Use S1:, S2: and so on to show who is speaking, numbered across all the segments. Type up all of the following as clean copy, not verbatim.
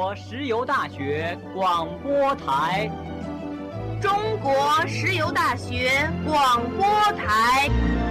S1: 国石油大学广播台。
S2: 中国石油大学广播台。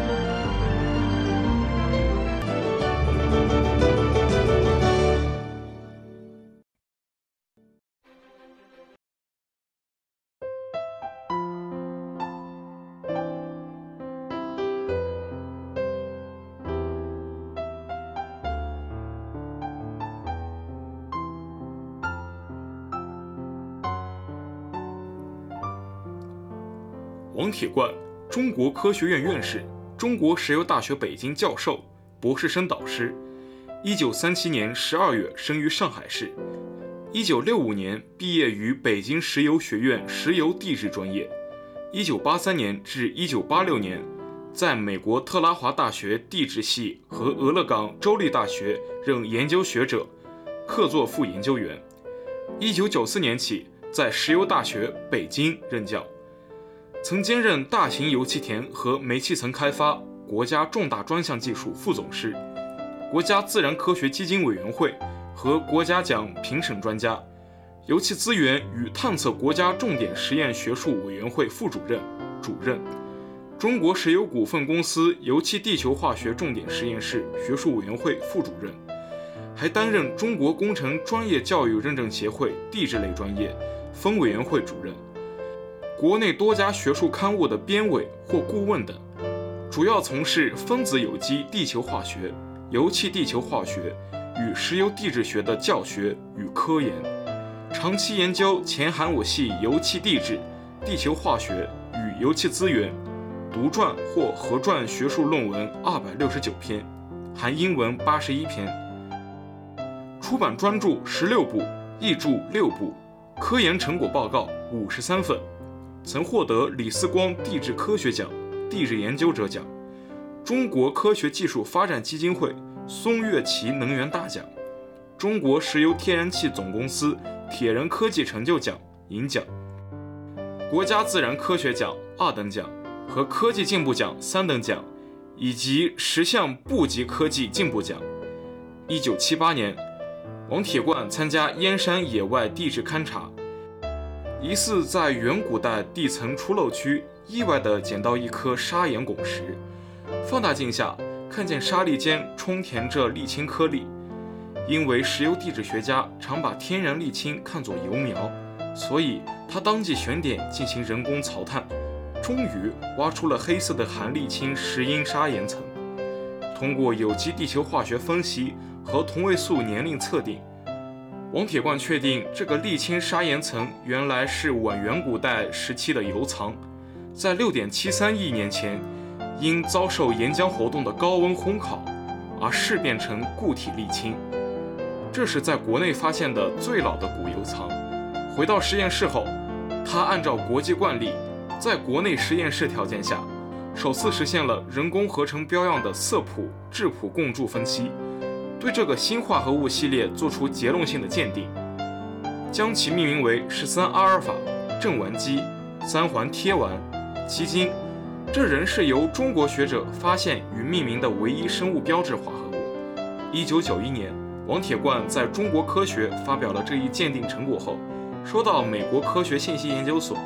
S3: 王铁冠，中国科学院院士，中国石油大学北京教授、博士生导师。1937年12月生于上海市。1965年毕业于北京石油学院石油地质专业。1983年至1986年在美国特拉华大学地质系和俄勒冈州立大学任研究学者，客座副研究员。1994年起在石油大学北京任教。曾兼任大型油气田和煤气层开发国家重大专项技术副总师、国家自然科学基金委员会和国家奖评审专家、油气资源与探测国家重点实验学术委员会副主任、主任，中国石油股份公司油气地球化学重点实验室学术委员会副主任，还担任中国工程专业教育认证协会地质类专业分委员会主任，国内多家学术刊物的编委或顾问等，主要从事分子有机地球化学、油气地球化学与石油地质学的教学与科研，长期研究前寒武系油气地质、地球化学与油气资源，独撰或合撰学术论文269篇，含英文81篇，出版专著16部，译著6部，科研成果报告53份。曾获得李四光地质科学奖、地质研究者奖、中国科学技术发展基金会松岳旗能源大奖、中国石油天然气总公司铁人科技成就奖银奖、国家自然科学奖2等奖和科技进步奖3等奖，以及10项部级科技进步奖。1978年，王铁冠参加燕山野外地质勘察，疑似在远古代地层出漏区意外地捡到一颗砂岩拱石，放大镜下看见沙砾间充填着沥青颗粒。因为石油地质学家常把天然沥青看作油苗，所以他当即选点进行人工凿探，终于挖出了黑色的含沥青石英砂岩层。通过有机地球化学分析和同位素年龄测定，王铁冠确定这个沥青砂岩层原来是晚远古代时期的油藏，在6.73亿年前因遭受岩浆活动的高温烘烤而释变成固体沥青。这是在国内发现的最老的古油藏。回到实验室后，他按照国际惯例，在国内实验室条件下首次实现了人工合成标样的色谱质谱共铸分析，对这个新化合物系列做出结论性的鉴定，将其命名为13阿尔法正烷基3环贴烷基金。这仍是由中国学者发现与命名的唯一生物标志化合物。1991年，王铁冠在中国科学发表了这一鉴定成果后，收到美国科学信息研究所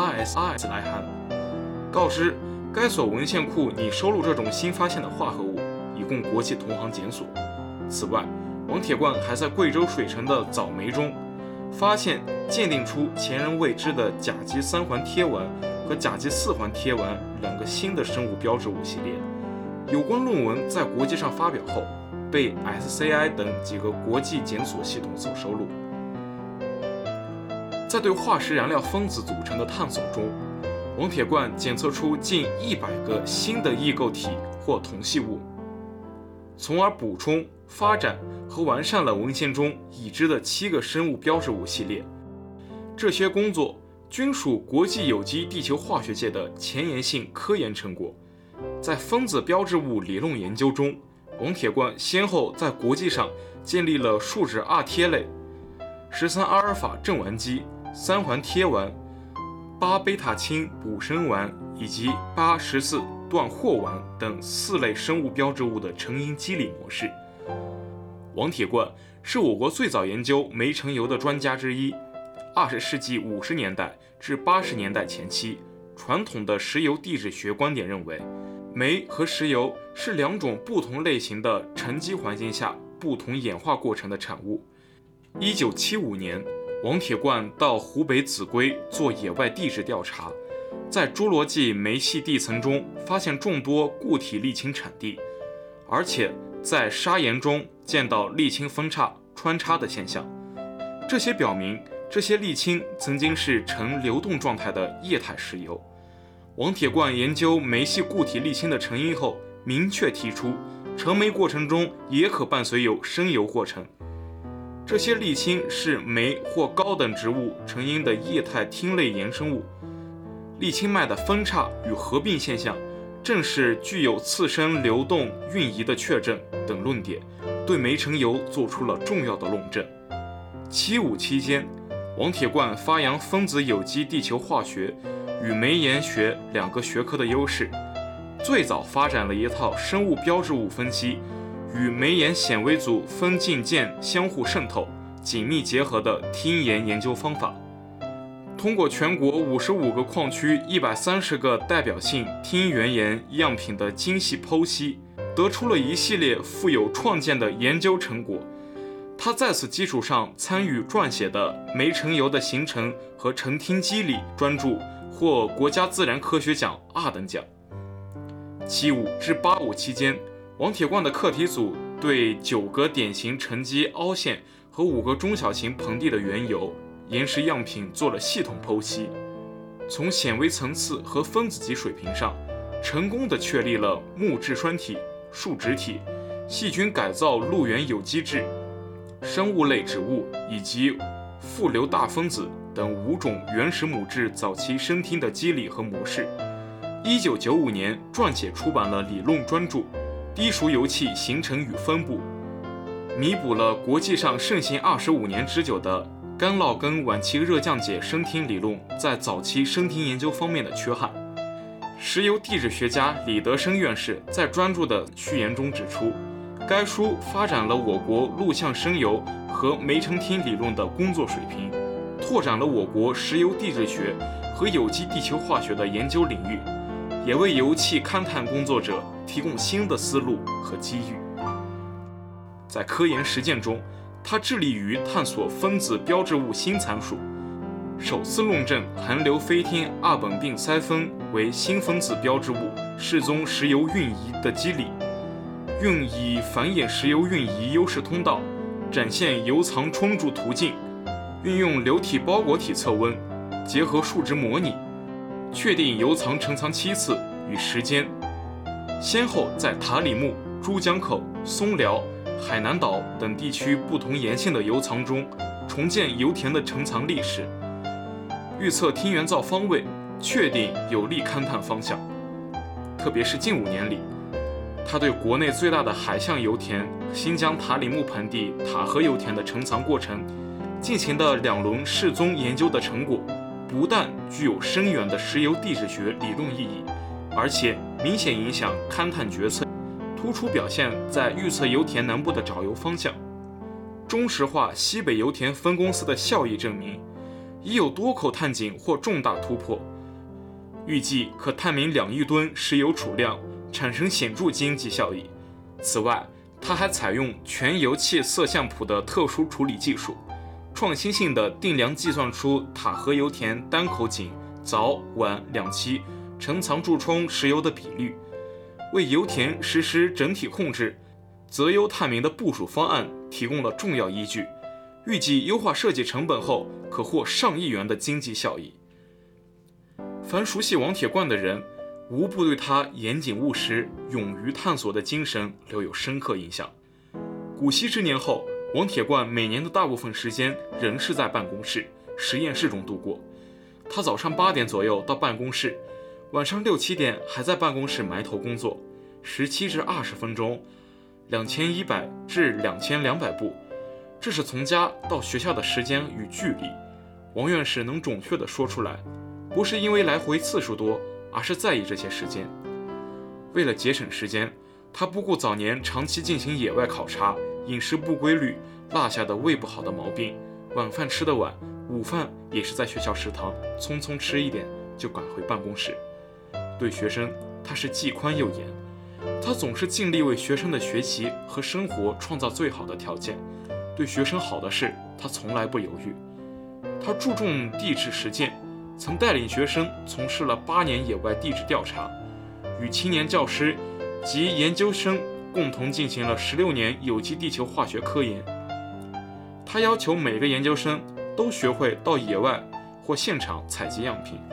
S3: RSI 来函，告知该所文献库拟收录这种新发现的化合物，以供国际同行检索。此外，王铁冠还在贵州水城的藻煤中发现鉴定出前人未知的甲基3环贴烷和甲基4环贴烷2个新的生物标志物系列。有关论文在国际上发表后，被 SCI 等几个国际检索系统所收录。在对化石燃料分子组成的探索中，王铁冠检测出近100个新的异构体或同系物，从而补充、发展和完善了文献中已知的7个生物标志物系列。这些工作均属国际有机地球化学界的前沿性科研成果。在分子标志物理论研究中，王铁冠先后在国际上建立了树脂二萜类、13阿尔法正烷基、3环贴烷、8贝塔氢补生烷以及8、14段霍烷等4类生物标志物的成因机理模式。王铁冠是我国最早研究煤成油的专家之一。20世纪50年代至80年代前期，传统的石油地质学观点认为，煤和石油是两种不同类型的沉积环境下不同演化过程的产物。1975年，王铁冠到湖北秭归做野外地质调查，在侏罗纪煤系地层中发现众多固体沥青产地，而且在砂岩中见到沥青分叉穿插的现象。这些表明，这些沥青曾经是呈流动状态的液态石油。王铁冠研究煤系固体沥青的成因后，明确提出，成煤过程中也可伴随有生油过程。这些沥青是煤或高等植物成因的液态烃类衍生物。沥青脉的分叉与合并现象，正是具有次生流动运移的确证等论点，对煤成油做出了重要的论证。75期间，王铁冠发扬分子有机地球化学与煤岩学两个学科的优势，最早发展了一套生物标志物分析与煤岩显微组分镜键相互渗透紧密结合的烃岩研究方法。通过全国55个矿区130个代表性烃原岩样品的精细剖析，得出了一系列富有创建的研究成果。他在此基础上参与撰写的《煤成油的形成和成烃机理》专著获国家自然科学奖2等奖。75至85期间，王铁冠的课题组对9个典型沉积凹陷和5个中小型盆地的原油岩石样品做了系统剖析，从显微层次和分子级水平上，成功地确立了木质栓体、树脂体、细菌改造陆源有机质、生物类植物以及复流大分子等5种原始母质早期生烃的机理和模式。1995年撰写出版了理论专著《低熟油气形成与分布》，弥补了国际上盛行25年之久的干酪根晚期热降解生烃理论在早期生烃研究方面的缺憾。石油地质学家李德生院士在专著的序言中指出，该书发展了我国陆相生油和煤成烃理论的工作水平，拓展了我国石油地质学和有机地球化学的研究领域，也为油气勘探工作者提供新的思路和机遇。在科研实践中，他致力于探索分子标志物新参数，首次论证含硫非烃二苯并塞酚为新分子标志物适中石油运移的机理，运以繁衍石油运移优势通道，展现油藏充注途径，运用流体包裹体测温，结合数值模拟，确定油藏沉藏期次与时间，先后在塔里木、珠江口、松辽、海南岛等地区不同岩性的油藏中重建油田的沉藏历史，预测烃原造方位，确定有利勘探方向。特别是近5年里，他对国内最大的海相油田新疆塔里木盆地塔河油田的沉藏过程进行的2轮示踪研究的成果，不但具有深远的石油地质学理论意义，而且明显影响勘探决策，突出表现在预测油田南部的找油方向。中石化西北油田分公司的效益证明，已有多口探井或重大突破，预计可探明2亿吨石油储量，产生显著经济效益。此外，它还采用全油气色相谱的特殊处理技术，创新性的定量计算出塔河油田单口井早晚2期沉藏贮充石油的比率，为油田实施整体控制、择优探明的部署方案提供了重要依据。预计优化设计成本后，可获上亿元的经济效益。凡熟悉王铁冠的人，无不对他严谨务实、勇于探索的精神留有深刻印象。古稀之年后，王铁冠每年的大部分时间仍是在办公室、实验室中度过。他早上8点左右到办公室，晚上6、7点还在办公室埋头工作，17至20分钟，2100至2200步。这是从家到学校的时间与距离。王院士能准确地说出来，不是因为来回次数多，而是在意这些时间。为了节省时间，他不顾早年长期进行野外考察、饮食不规律、 落下的胃不好的毛病，晚饭吃得晚，午饭也是在学校食堂匆匆吃一点就赶回办公室。对学生，他是既宽又严，他总是尽力为学生的学习和生活创造最好的条件。对学生好的事，他从来不犹豫。他注重地质实践，曾带领学生从事了8年野外地质调查，与青年教师及研究生共同进行了16年有机地球化学科研。他要求每个研究生都学会到野外或现场采集样品，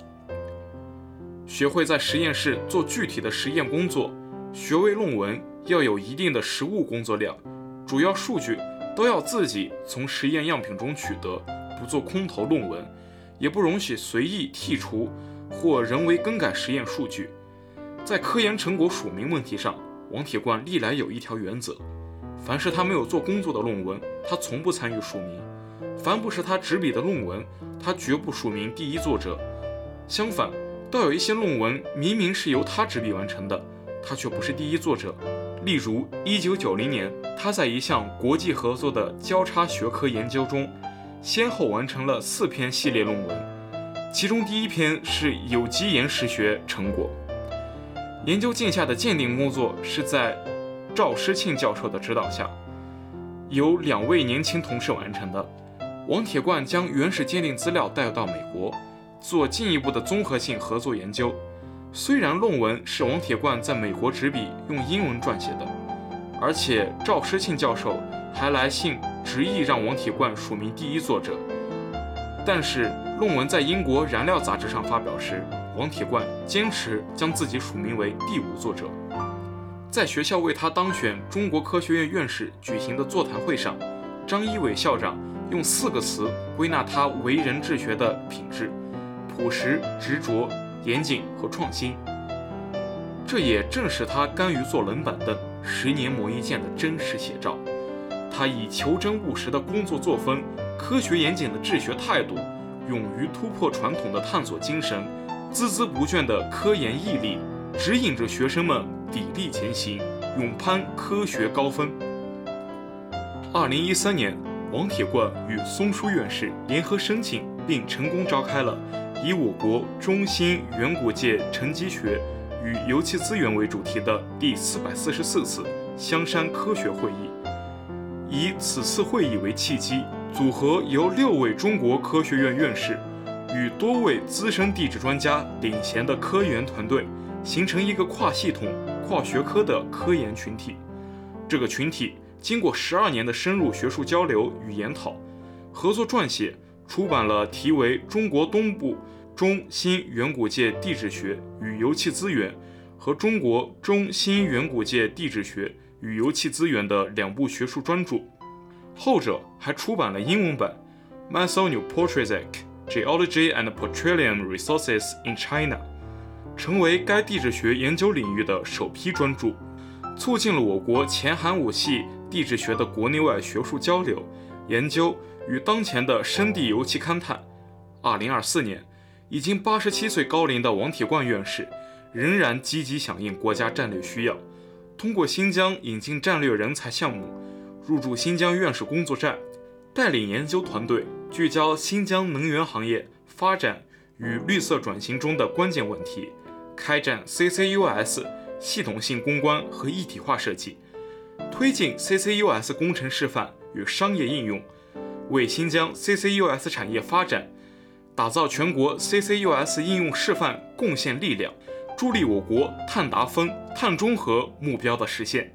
S3: 学会在实验室做具体的实验工作。学位论文要有一定的实务工作量，主要数据都要自己从实验样品中取得，不做空头论文，也不容许随意剔除或人为更改实验数据。在科研成果署名问题上，王铁冠历来有一条原则：凡是他没有做工作的论文，他从不参与署名；凡不是他执笔的论文，他绝不署名第一作者。相反，倒有一些论文明明是由他执笔完成的，他却不是第一作者。例如1990年，他在一项国际合作的交叉学科研究中，先后完成了4篇系列论文，其中第1篇是有机岩石学成果。研究镜下的鉴定工作是在赵诗庆教授的指导下，由2位年轻同事完成的。王铁冠将原始鉴定资料带到美国，做进一步的综合性合作研究。虽然论文是王铁冠在美国执笔用英文撰写的，而且赵诗庆教授还来信执意让王铁冠署名第一作者，但是论文在英国燃料杂志上发表时，王铁冠坚持将自己署名为第5作者。在学校为他当选中国科学院院士举行的座谈会上，张一伟校长用4个词归纳他为人治学的品质：朴实、执着、严谨和创新。这也正是他甘于坐冷板凳10年磨一剑的真实写照。他以求真务实的工作作风、科学严谨的治学态度、勇于突破传统的探索精神、孜孜不倦的科研毅力，指引着学生们砥砺前行，勇攀科学高峰。2013年，王铁冠与松书院士联合申请并成功召开了以我国中新远古界沉积学与油气资源为主题的第444次香山科学会议。以此次会议为契机，组合由6位中国科学院院士与多位资深地质专家领衔的科研团队，形成一个跨系统、跨学科的科研群体。这个群体经过12年的深入学术交流与研讨，合作撰写出版了题为《中国东部中新远古界地质学与油气资源》和《中国中新远古界地质学与油气资源》的2部学术专著，后者还出版了英文版《Mesoneopotriassic Geology and Petroleum Resources in China》，成为该地质学研究领域的首批专著，促进了我国前寒武系地质学的国内外学术交流、研究与当前的深地油气勘探。2024年，已经87岁高龄的王铁冠院士仍然积极响应国家战略需要，通过新疆引进战略人才项目，入驻新疆院士工作站，带领研究团队聚焦新疆能源行业发展与绿色转型中的关键问题，开展 CCUS 系统性攻关和一体化设计，推进 CCUS 工程示范与商业应用，为新疆 CCUS 产业发展打造全国 CCUS 应用示范贡献力量，助力我国碳达峰、碳中和目标的实现。